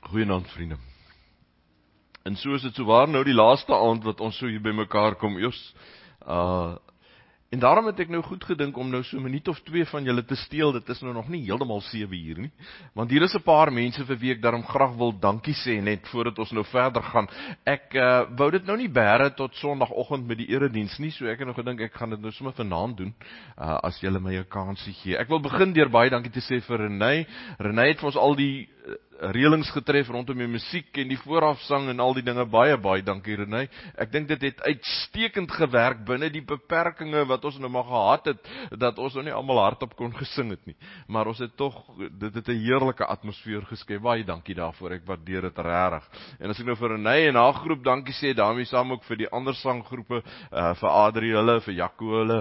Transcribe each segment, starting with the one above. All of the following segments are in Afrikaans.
Goeienaand vriende. En so is dit so waar nou die laaste aand wat ons so hier by mekaar kom, Jos. En daarom het ek nou goed gedink om nou so 'n minuut of 2 van julle te steel. Dit is nou nog nie heeltemal 7 uur nie. Want hier is 'n paar mense vir wie ek daarom graag wil dankie sê net voordat ons nou verder gaan. Ek wou dit nou nie bære tot Sondagoggend met die erediens nie, so ek het nou gedink ek gaan dit nou sommer vanaand doen as julle my 'n kansie gee. Ek wil begin deur baie dankie te sê vir Renée. Renée het vir ons al die reëlings getref rondom die musiek en die voorafsang en al die dinge. Baie dankie Renée. Ek dink dit het uitstekend gewerk binne die beperkings wat ons nou maar gehad het, dat ons nou nie almal hardop kon gesing het nie. Maar ons het tog, dit het 'n heerlike atmosfeer geskep. Baie dankie daarvoor, ek waardeer dit regtig. En as ek nou vir Renée en haar groep dankie sê, daarmee saam ook vir die ander sanggroepe, vir Adrie hulle, vir Jaco hulle,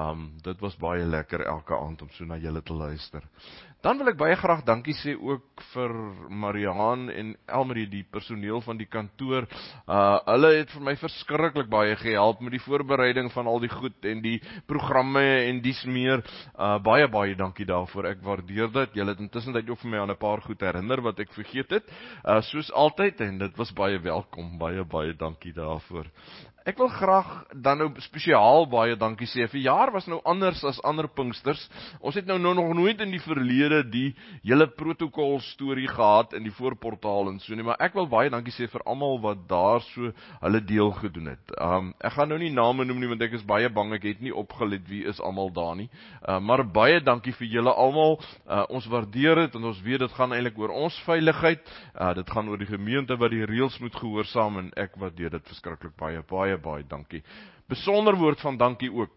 dit was baie lekker elke aand om so na julle te luister. Dan wil ek baie graag dankie sê ook vir Mariaan en Elmarie, die personeel van die kantoor. Hulle het vir my verskriklik baie gehelp met die voorbereiding van al die goed en die programme en dies meer. Baie dankie daarvoor, ek waardeer dit. Julle het intussen ook vir my aan 'n paar goed herinner wat ek vergeet het, soos altyd, en dit was baie welkom. Baie dankie daarvoor. Ek wil graag dan nou spesiaal baie dankie sê. Vir jaar was nou anders as ander Pinksters. Ons het nou nog nooit in die verlede die hele protokol storie gehad in die voorportaal en so nie, maar ek wil baie dankie sê vir almal wat daar so hulle deel gedoen het. Ek gaan nou nie name noem nie, want ek is baie bang ek het nie opgelet wie is almal daar nie. Maar baie dankie vir julle almal. Ons waardeer dit en ons weet dit gaan eintlik oor ons veiligheid. Dit gaan oor die gemeente wat die reëls moet gehoorsaam en ek waardeer dit verskriklik baie dankie. Besonder woord van dankie ook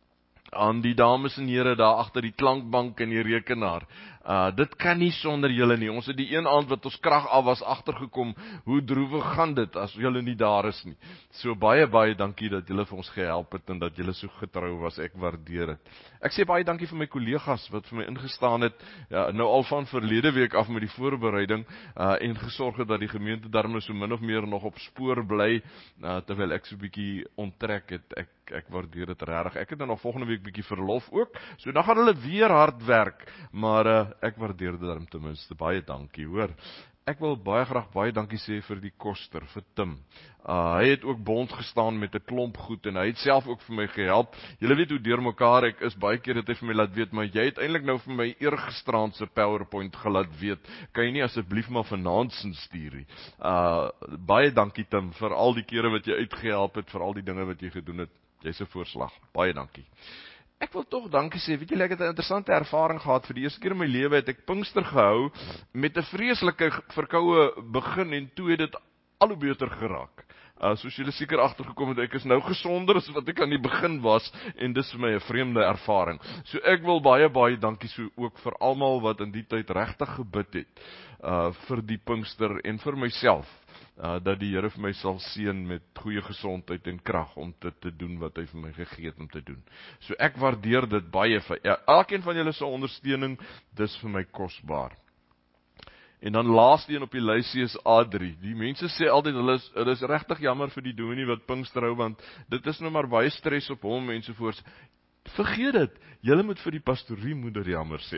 aan die dames en here daar agter die klankbank en die rekenaar. Dit kan nie sonder julle nie. Ons het die een aand wat ons krag af was agtergekom, hoe droewig gaan dit as julle nie daar is nie. So baie dankie dat julle vir ons gehelp het en dat julle so getrou was. Ek waardeer dit. Ek sê baie dankie vir my kollegas wat vir my ingestaan het, nou al van verlede week af met die voorbereiding, en gesorg het dat die gemeente daarmee so min of meer nog op spoor bly, terwyl ek so 'n bietjie onttrek het. Ek waardeer dit regtig. Ek het dan nog volgende week bietjie verlof ook, so dan gaan hulle weer hard werk, maar ek waardeer dit daarom ten minste. Baie dankie, hoor. Ek wil baie graag baie dankie sê vir die koster, vir Tim. Hy het ook bond gestaan met 'n klomp goed en hy het self ook vir my gehelp. Julle weet hoe deurmekaar ek is, baie keer het hy vir my laat weet, maar jy het eintlik nou vir my eergisteraand se PowerPoint gelaat weet. Kan jy nie asseblief maar vanaand sin stuur nie? Baie dankie Tim vir al die kere wat jy uitgehelp het, vir al die dinge wat jy gedoen het. Jy's 'n voorslag. Baie dankie. Ek wil tog dankie sê, weet julle, ek het 'n interessante ervaring gehad. Vir die eerste keer in my lewe het ek Pinkster gehou met 'n vreeslike verkoue begin en toe het dit al hoe beter geraak. Soos julle seker agtergekom het, ek is nou gesonder as wat ek aan die begin was en dis vir my 'n vreemde ervaring. So ek wil baie dankie so ook vir almal wat in die tyd regtig gebid het vir die Pinkster en vir myself. Dat die Here vir my sal seën met goeie gesondheid en krag om dit te doen wat hy vir my gegee het om te doen. So ek waardeer dit baie vir elkeen van julle se ondersteuning, dis vir my kosbaar. En dan laaste een op die lysie is Adrie. Die mense sê altyd hulle is regtig jammer vir die dominee wat Pinkster hou, want dit is nou maar baie stres op hom en sovoorts. Vergeet dit, julle moet vir die pastoriemoeder jammer sê.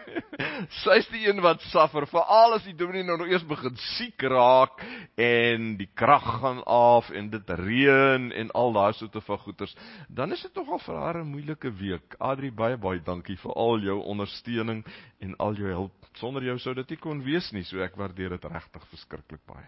Sy is die een wat suffer, veral as die dominee nou eers begin siek raak en die krag gaan af en dit reën en al daai soorte van goeters. Dan is dit nogal vir haar 'n moeilike week. Adrie, baie dankie vir al jou ondersteuning en al jou hulp. Sonder jou sou dit nie kon wees nie, so ek waardeer dit regtig verskriklik baie.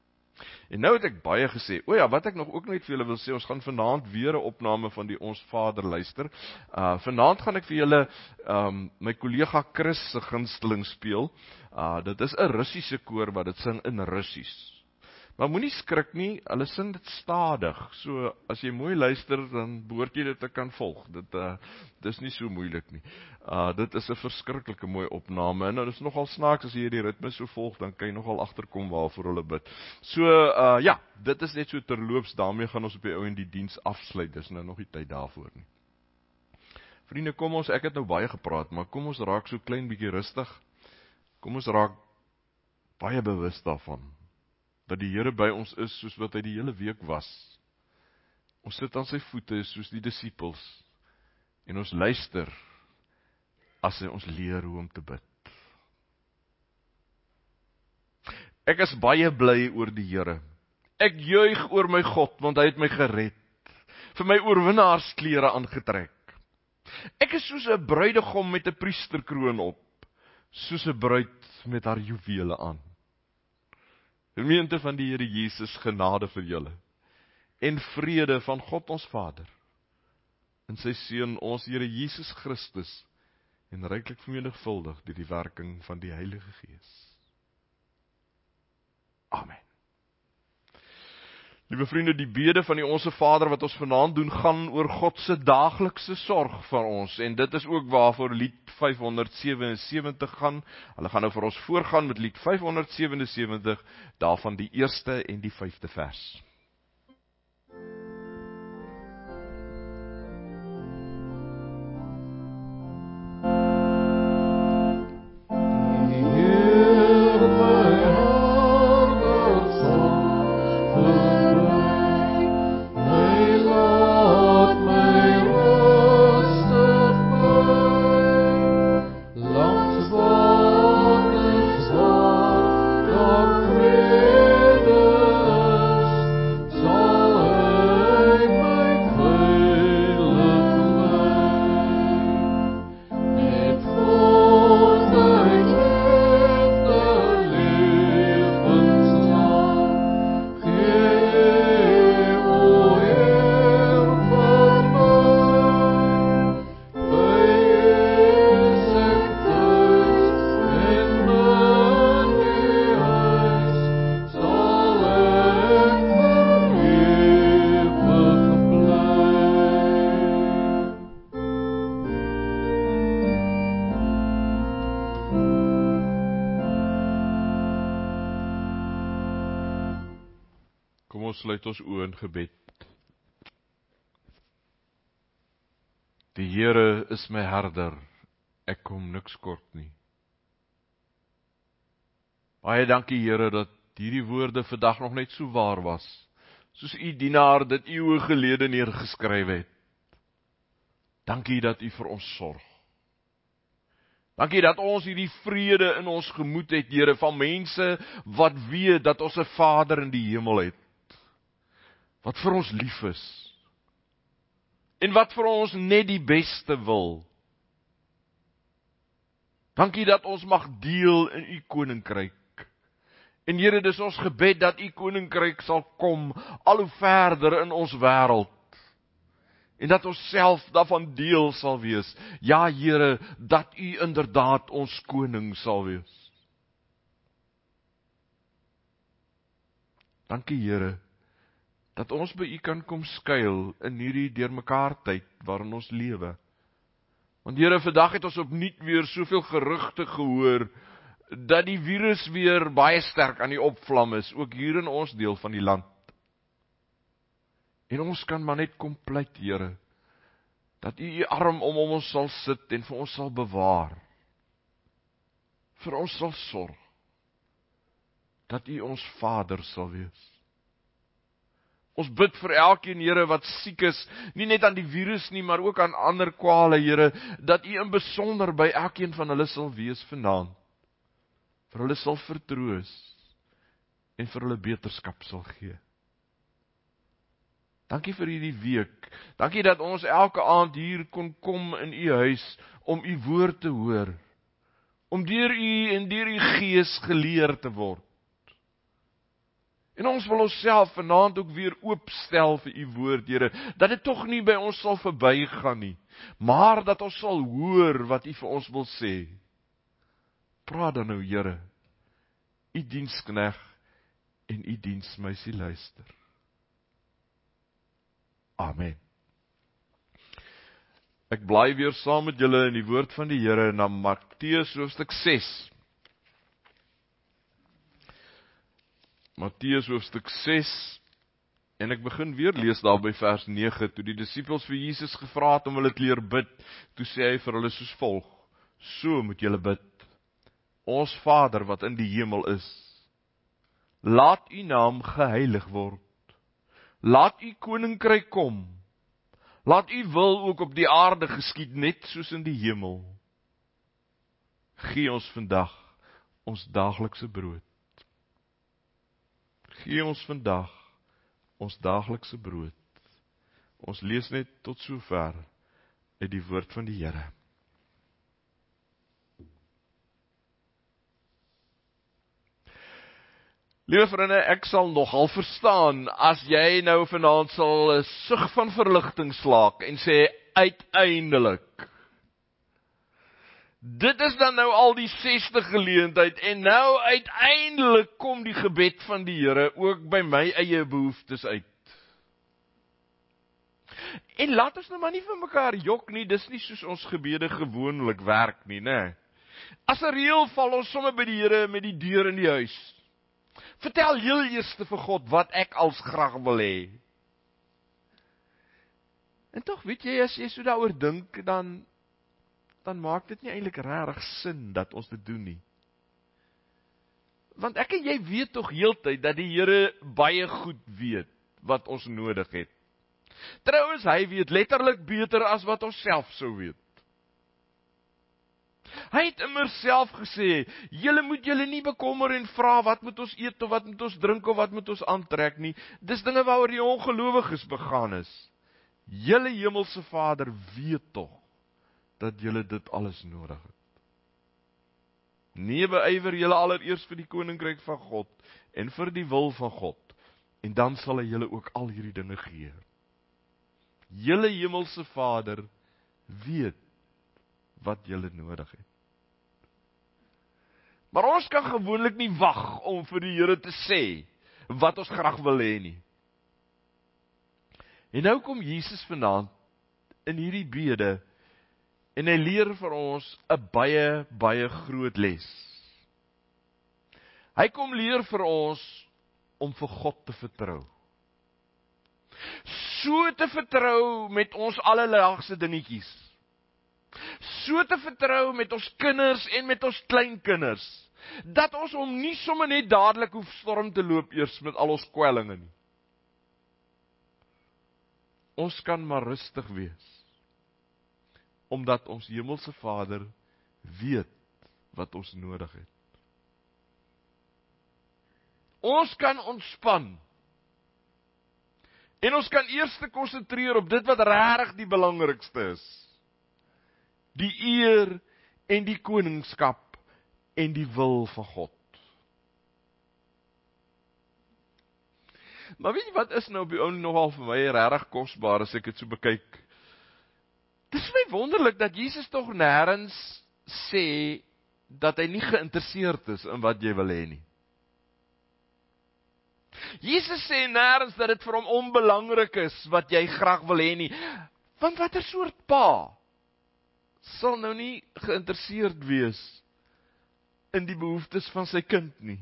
En nou het ek baie gesê, wat ek nog ook net vir julle wil sê, ons gaan vanaand weer 'n opname van die Ons Vader luister. Vanaand gaan ek vir julle my kollega Chris se gunsteling speel. Dit is 'n Russiese koor wat dit sing in Russies. Maar moenie skrik nie, hulle sing dit stadig. So as jy mooi luister, dan behoort jy dit te kan volg. Dit is nie so moeilik nie. Dit is 'n verskriklike mooi opname en dit is nogal snaaks as jy die ritme so volg, dan kan jy nogal agterkom waarvoor hulle bid. So dit is net so terloops, daarmee gaan ons op die ou en die diens afsluit. Dis nou nog nie tyd daarvoor nie. Vriende, ek het nou baie gepraat, maar kom ons raak so klein bietjie rustig. Kom ons raak baie bewus daarvan dat die Here by ons is soos wat hy die hele week was. Ons sit aan sy voete soos die disippels en ons luister as hy ons leer hoe om te bid. Ek is baie bly oor die Here. Ek juig oor my God, want hy het my gered. Vir my oorwinnaarsklere aangetrek. Ek is soos 'n bruidegom met 'n priesterkroon op, soos 'n bruid met haar juwele aan. Gemeente van die Here Jesus, genade vir julle, en vrede van God ons Vader, en sy Seun, ons Here Jesus Christus, en ryklik vermenigvuldig deur die werking van die Heilige Gees. Amen. Liewe vriende, die bede van die Onse Vader wat ons vanaand doen, gaan oor God se daaglikse sorg vir ons, en dit is ook waarvoor lied 577 gaan. Hulle gaan nou vir ons voorgaan met lied 577, daarvan die eerste en die 5de vers. Kom ons sluit ons oë in gebed. Die Here is my herder, ek kom niks kort nie. Baie dankie Here dat hierdie woorde vandag nog net so waar was, soos u dienaar dit eeue gelede neergeskryf het. Dankie dat u vir ons sorg. Dankie dat ons hierdie vrede in ons gemoed het, Here, van mense wat weet dat ons 'n Vader in die hemel het, wat vir ons lief is, en wat vir ons net die beste wil. Dankie dat ons mag deel in u koninkryk. En Here, dis ons gebed dat u koninkryk sal kom al hoe verder in ons wêreld. En dat ons self daarvan deel sal wees. Ja, Here, dat u inderdaad ons koning sal wees. Dankie, Here, dat ons by u kan kom skuil in hierdie deurmekaar tyd waarin ons lewe. Want Here, vandag het ons opnuut weer soveel gerugte gehoor, dat die virus weer baie sterk aan die opvlam is, ook hier in ons deel van die land. En ons kan maar net kom pleit, Here, dat u u arm om ons sal sit en vir ons sal bewaar, vir ons sal sorg, dat u ons Vader sal wees. Ons bid vir elkeen, Here, wat siek is, nie net aan die virus nie, maar ook aan ander kwale, Here, dat u in besonder by elkeen van hulle sal wees vanaand, vir hulle sal vertroos, en vir hulle beterskap sal gee. Dankie vir hierdie week, dankie dat ons elke aand hier kon kom in u huis, om u woord te hoor, om deur u en deur u Gees geleer te word. En ons wil onsself vanaand ook weer oopstel vir u woord, Here, dat dit tog nie by ons sal verbygaan nie, maar dat ons sal hoor wat u vir ons wil sê. Praat dan nou, Here, u diensknegt en u diensmeisie luister. Amen. Ek bly weer saam met julle in die woord van die Here na Matteus hoofstuk 6. Matteus hoofstuk 6, en ek begin weer lees daar by vers 9, toe die disippels vir Jesus gevra het om hulle te leer bid, toe sê hy vir hulle soos volg: So moet julle bid: Ons Vader wat in die hemel is, laat u naam geheilig word. Laat u koninkryk kom. Laat u wil ook op die aarde geskied, net soos in die hemel. Gee ons vandag ons daaglikse brood. Gee ons vandag ons daaglikse brood. Ons lees net tot sover uit die woord van die Here. Liewe vriende, ek sal nogal verstaan as jy nou vanaand sal 'n sug van verligting slaak en sê uiteindelik. Dit is dan nou al die 6ste geleentheid en nou uiteindelik kom die gebed van die Here ook by my eie behoeftes uit. En laat ons nou maar nie vir mekaar jok nie, dis nie soos ons gebede gewoonlik werk nie, né? As 'n reël val ons sommer by die Here met die deur in die huis. Vertel heel eers vir God wat ek als graag wil hê. En tog weet jy, as jy so daaroor dink, dan maak dit nie eintlik regtig sin dat ons dit doen nie. Want ek en jy weet tog heeltyd dat die Here baie goed weet wat ons nodig het. Trouwens, hy weet letterlik beter as wat ons self sou weet. Hy het immer self gesê, julle moet julle nie bekommer en vra wat moet ons eet of wat moet ons drink of wat moet ons aantrek nie. Dis dinge waaroor die ongelowiges begaan is. Julle hemelse Vader weet tog dat julle dit alles nodig het. Nee, beywer julle allereers vir die koninkryk van God en vir die wil van God, en dan sal hy julle ook al hierdie dinge gee. Julle hemelse Vader weet wat julle nodig het. Maar ons kan gewoonlik nie wag om vir die Here te sê wat ons graag wil hê nie. En nou kom Jesus vanaand in hierdie bede en hy leer vir ons 'n baie groot les. Hy kom leer vir ons om vir God te vertrou. So te vertrou met ons alledaagse dingetjies. So te vertrou met ons kinders en met ons kleinkinders, dat ons hom nie sommer net dadelik hoef storm te loop eers met al ons kwellinge nie. Ons kan maar rustig wees, omdat ons hemelse Vader weet wat ons nodig het. Ons kan ontspan, en ons kan eers konsentreer op dit wat regtig die belangrikste is. Die eer en die koningskap en die wil van God. Maar weet jy wat is nou op die ou nogal vir my regtig kosbaar as ek dit so bekyk? Dit is my wonderlik dat Jesus tog nêrens sê dat hy nie geïnteresseerd is in wat jy wil hê nie. Jesus sê nêrens dat dit vir hom onbelangrik is wat jy graag wil hê nie. Want watter soort pa sal nou nie geïnteresseerd wees in die behoeftes van sy kind nie?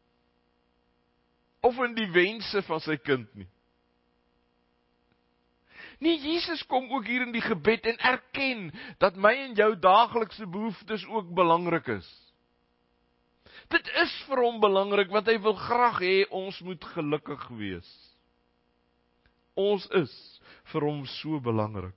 Of in die wense van sy kind nie? Nee, Jesus kom ook hier in die gebed en erken dat my en jou daaglikse behoeftes ook belangrik is. Dit is vir hom belangrik, want hy wil graag hê ons moet gelukkig wees. Ons is vir hom so belangrik.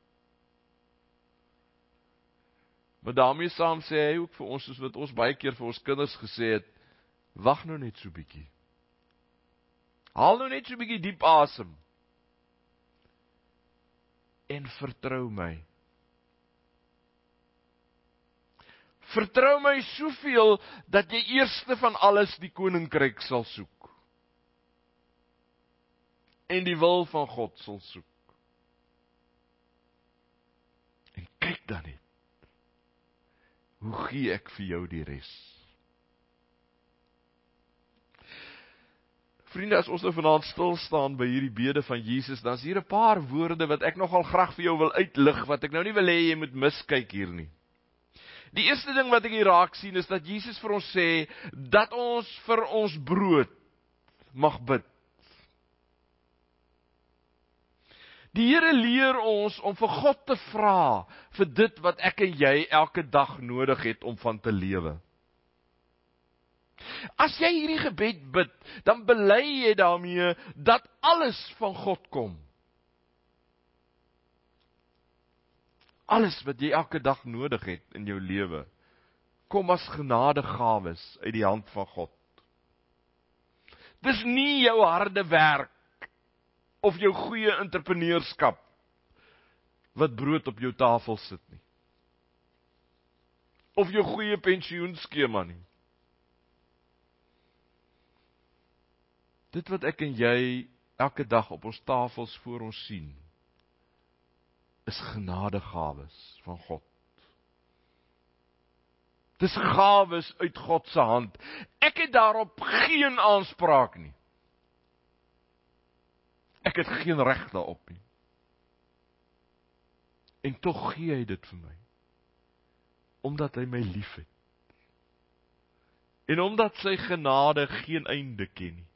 Maar daarmee saam sê hy ook vir ons, soos wat ons baie keer vir ons kinders gesê het, wag nou net so bietjie. Haal nou net so bietjie diep asem. En vertrou my. Vertrou my soveel, dat jy eerste van alles die koninkryk sal soek. En die wil van God sal soek. En kyk dan net. Hoe gee ek vir jou die res? Vriende, as ons nou vanaand stil staan by hierdie bede van Jesus, dan is hier 'n paar woorde wat ek nogal graag vir jou wil uitlig, wat ek nou nie wil hê jy moet miskyk hier nie. Die eerste ding wat ek hier raak sien, is dat Jesus vir ons sê, dat ons vir ons brood mag bid. Die Here leer ons om vir God te vra, vir dit wat ek en jy elke dag nodig het om van te lewe. As jy hierdie gebed bid, dan bely jy daarmee dat alles van God kom. Alles wat jy elke dag nodig het in jou lewe, kom as genadegawes uit die hand van God. Dis nie jou harde werk of jou goeie entrepreneurskap wat brood op jou tafel sit nie. Of jou goeie pensioenskema nie. Dit wat ek en jy elke dag op ons tafels voor ons sien, is genadegawes van God. Dis gawes uit God se hand. Ek het daarop geen aanspraak nie. Ek het geen reg daarop nie. En tog gee hy dit vir my. Omdat hy my liefhet. En omdat sy genade geen einde ken nie.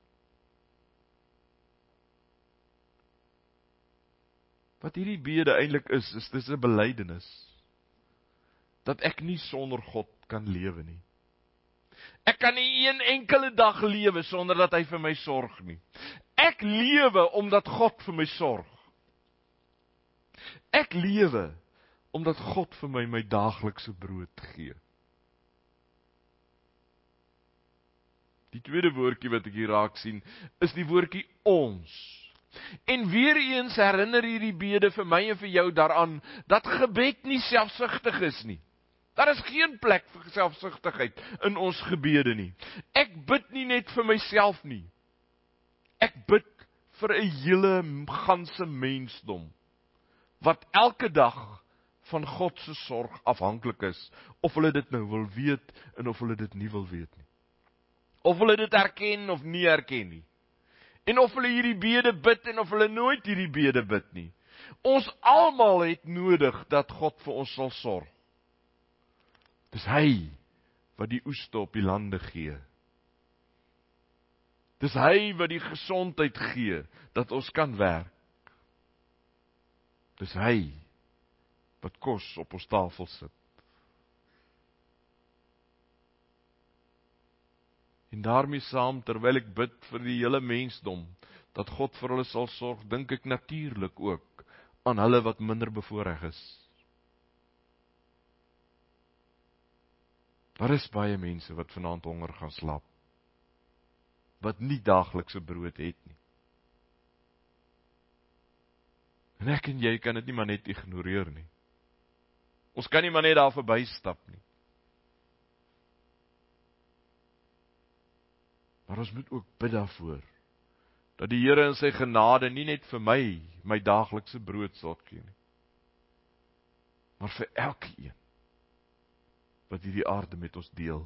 Wat hierdie bede eintlik is dis 'n belydenis. Dat ek nie sonder God kan lewe nie. Ek kan nie een enkele dag lewe sonder dat hy vir my sorg nie. Ek lewe omdat God vir my sorg. Ek lewe omdat God vir my daaglikse brood gee. Die tweede woordjie wat ek hier raak sien, is die woordjie ons. En weer eens herinner hierdie bede vir my en vir jou daaraan, dat gebed nie selfsugtig is nie. Daar is geen plek vir selfsugtigheid in ons gebede nie. Ek bid nie net vir myself nie. Ek bid vir 'n hele ganse mensdom, wat elke dag van God se sorg afhanklik is, of hulle dit nou wil weet, en of hulle dit nie wil weet nie. Of hulle dit erken of nie erken nie. En of hulle hierdie bede bid, en of hulle nooit hierdie bede bid nie. Ons almal het nodig dat God vir ons sal sorg. Dis hy wat die oeste op die lande gee. Dis hy wat die gesondheid gee, dat ons kan werk. Dis hy wat kos op ons tafel sit. En daarmee saam, terwyl ek bid vir die hele mensdom, dat God vir hulle sal sorg, dink ek natuurlik ook aan hulle wat minder bevoorreg is. Daar is baie mense wat vanaand honger gaan slaap, wat nie daaglikse brood het nie. En ek en jy kan dit nie maar net ignoreer nie. Ons kan nie maar net daar verby stap nie. Maar ons moet ook bid daarvoor, dat die Here in sy genade nie net vir my daaglikse brood sal gee nie, maar vir elkeen wat hierdie aarde met ons deel.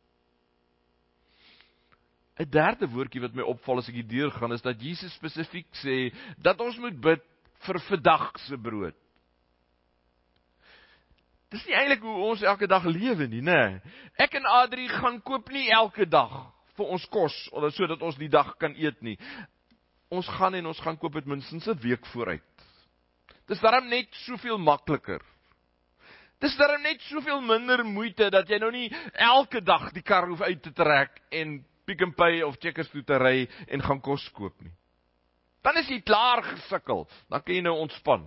'n derde woordjie wat my opval as ek hier deurgaan, is dat Jesus spesifiek sê, dat ons moet bid vir vandag se brood. Dis nie eintlik hoe ons elke dag lewe nie, né? Ek en Adrie gaan koop nie elke dag vir ons kos, sodat ons die dag kan eet nie. Ons gaan koop dit minstens 'n week vooruit. Dis daarom net soveel makliker. Dis daarom net soveel minder moeite, dat jy nou nie elke dag die kar hoef uit te trek, en Pick n Pay of Checkers toe te ry, en gaan kos koop nie. Dan is jy klaar gesukkel, dan kan jy nou ontspan.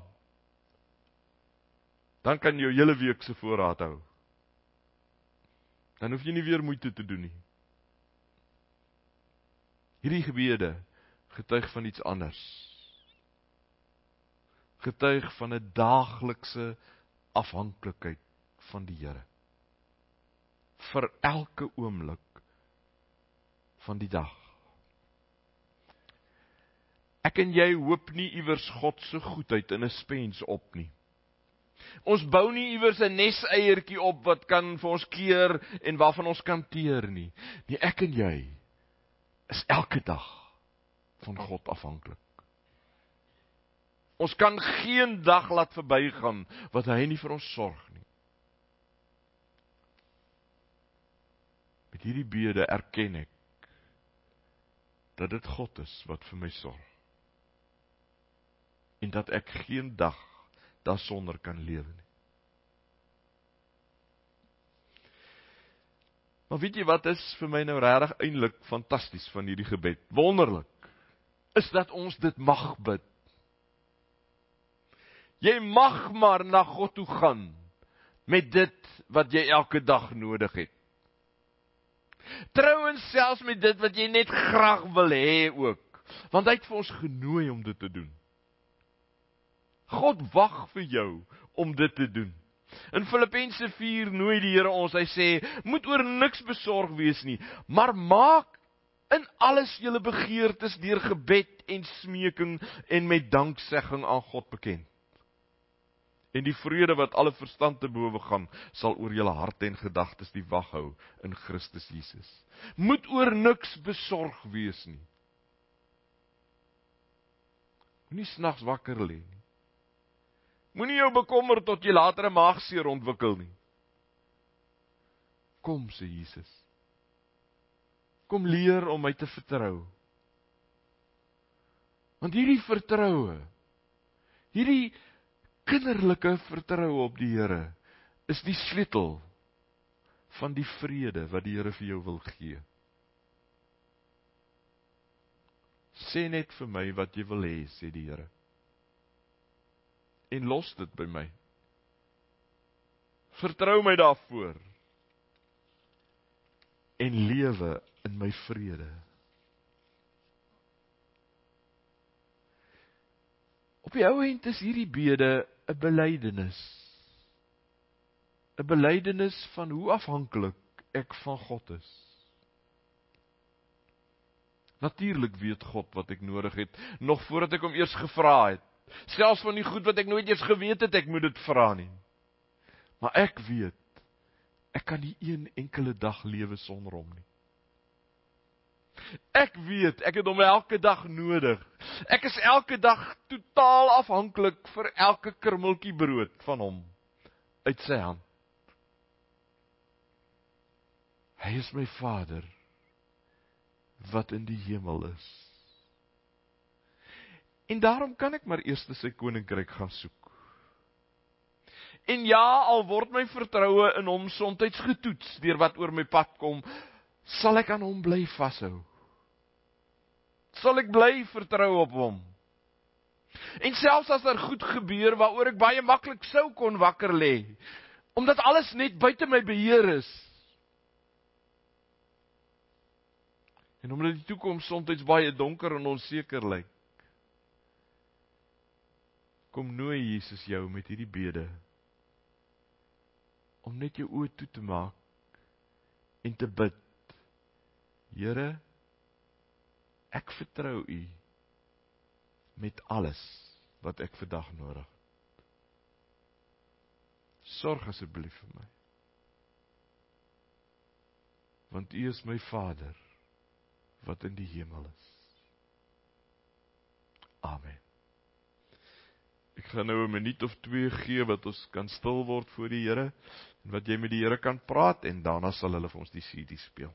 Dan kan jy jou hele week se voorraad hou. Dan hoef jy nie weer moeite te doen nie. Hierdie gebede getuig van iets anders. Getuig van 'n daaglikse afhanklikheid van die Here. Vir elke oomblik van die dag. Ek en jy hoop nie iewers God se goedheid in 'n spens op nie. Ons bou nie iewers 'n neseiertjie op wat kan vir ons keer en waarvan ons kan teer nie. Nee, ek en jy is elke dag van God afhanklik. Ons kan geen dag laat verbygaan wat hy nie vir ons sorg nie. Met hierdie bede erken ek dat dit God is wat vir my sorg. En dat ek geen dag daarsonder kan lewe nie. Maar weet jy wat is vir my nou regtig eintlik fantasties van hierdie gebed? Wonderlik is dat ons dit mag bid. Jy mag maar na God toe gaan met dit wat jy elke dag nodig het. Trouwens selfs met dit wat jy net graag wil hê ook. Want hy het vir ons genooi om dit te doen. God wag vir jou om dit te doen. In Filippense 4 nooi die Here ons, hy sê, moet oor niks besorg wees nie, maar maak in alles julle begeertes deur gebed en smeking en met danksegging aan God bekend. En die vrede wat alle verstand te bowe gaan, sal oor julle harte en gedagtes die wag hou in Christus Jesus. Moet oor niks besorg wees nie. Moenie snags wakker lê nie. Moenie jou bekommer tot jy later 'n maagseer ontwikkel nie. Kom, sê Jesus. Kom leer om my te vertrou. Want hierdie vertroue, hierdie kinderlike vertroue op die Here, is die sleutel van die vrede wat die Here vir jou wil gee. Sê net vir my wat jy wil hê, sê die Here. En los dit by my. Vertrou my daarvoor. En lewe in my vrede. Op die ou end is hierdie bede 'n belydenis. 'n Belydenis van hoe afhanklik ek van God is. Natuurlik weet God wat ek nodig het, nog voordat ek hom eers gevra het. Selfs van die goed wat ek nooit eers geweet het, ek moet dit vra nie. Maar ek weet, ek kan nie een enkele dag lewe sonder hom nie. Ek weet, ek het hom elke dag nodig. Ek is elke dag totaal afhanklik vir elke krummeltjie brood van hom, uit sy hand. Hy is my Vader, wat in die hemel is. En daarom kan ek maar eers sy koninkryk gaan soek. En ja, al word my vertroue in hom soms getoets deur wat oor my pad kom, sal ek aan hom bly vashou. Sal ek bly vertrou op hom. En selfs as daar goed gebeur waaroor ek baie maklik sou kon wakker lê, omdat alles net buite my beheer is. En omdat die toekoms soms baie donker en onseker lyk, kom nooi Jesus jou met hierdie bede, om net jou oë toe te maak, en te bid, Here, ek vertrou U, met alles, wat ek vandag nodig het. Sorg asseblief vir my, want U is my Vader, wat in die hemel is. Amen. Ek gaan nou 'n minuut of 2 gee, wat ons kan stil word voor die Here, en wat jy met die Here kan praat, en daarna sal hulle vir ons die CD speel.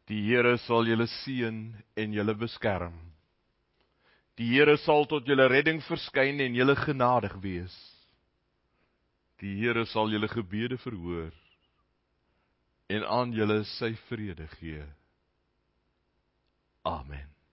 Die Here sal julle seën en julle beskerm. Die Here sal tot julle redding verskyn en julle genadig wees. Die Here sal julle gebede verhoor en aan julle sy vrede gee. Amen.